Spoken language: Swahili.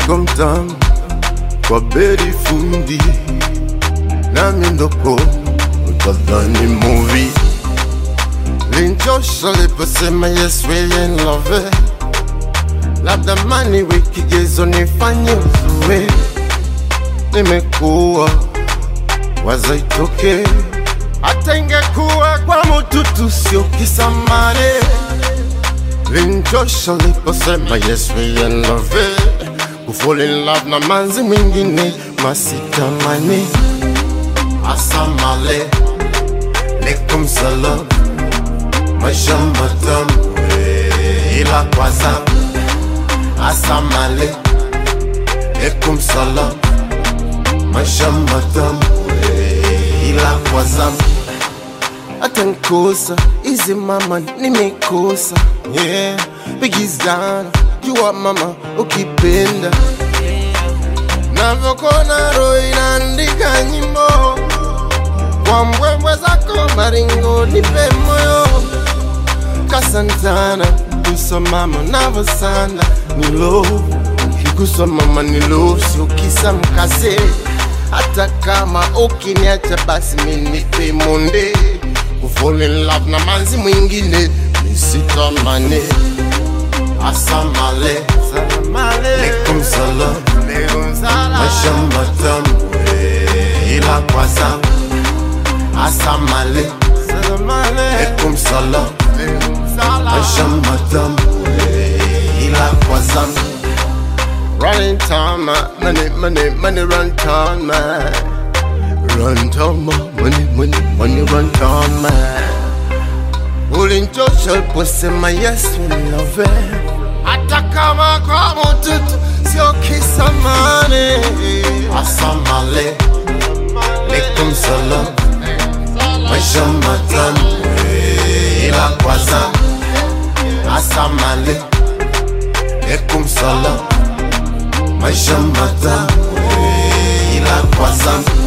mzigo mtamu kwa beri fundi na miondoko utadhani movie. Linchosha liposema yes we in love, labda mani wikigezo nifanye uzue. Nimekuwa waza itoke, hata ingekuwa kwa mututu sio kisamane. Linchosha liposema yes we in love, kufall in love na manzi mwingine masitamani. Asamale lekum salam, maisha matamu ila kwa zamu. Asamale lekum salam, maisha matamu ila kwa zamu. Hata nkosa izi mama nimekosa, yeah, bigizana jua mama ukipenda. Navokona roho inaandika nyimbo, kwa mbwembwe zako maringo nipe moyo. Kasantana kusa mama navosana ni love, kikusa mama ni love sio kisa mkase. Hata kama ukiniacha basi minipe monde, kufall in love na manzi mwingine nisitamane. Asamale lekum salam, maisha matamu ila kwa zamu. Asamale lekum salam, maisha matamu ila kwa zamu. Running time, money, run time, man. Run time, money, run time, man. Ulinchosha posema yes we love, hata kama kwa mututu sio kisamane. Asamale lekum salam, maisha matamu ila kwa zamu. Asamale lekum salam, maisha matamu ila kwa zamu.